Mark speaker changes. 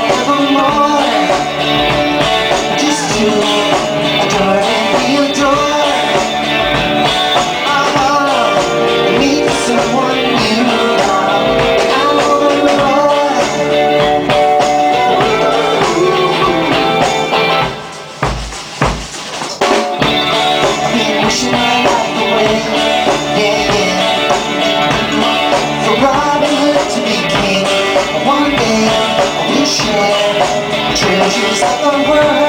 Speaker 1: evermore. Just to adore and be adored. Meet someone new. I'm on the road. I've been wishing my life away. Yeah, yeah. For Robin Hood to be king. One day I will share treasures of the world.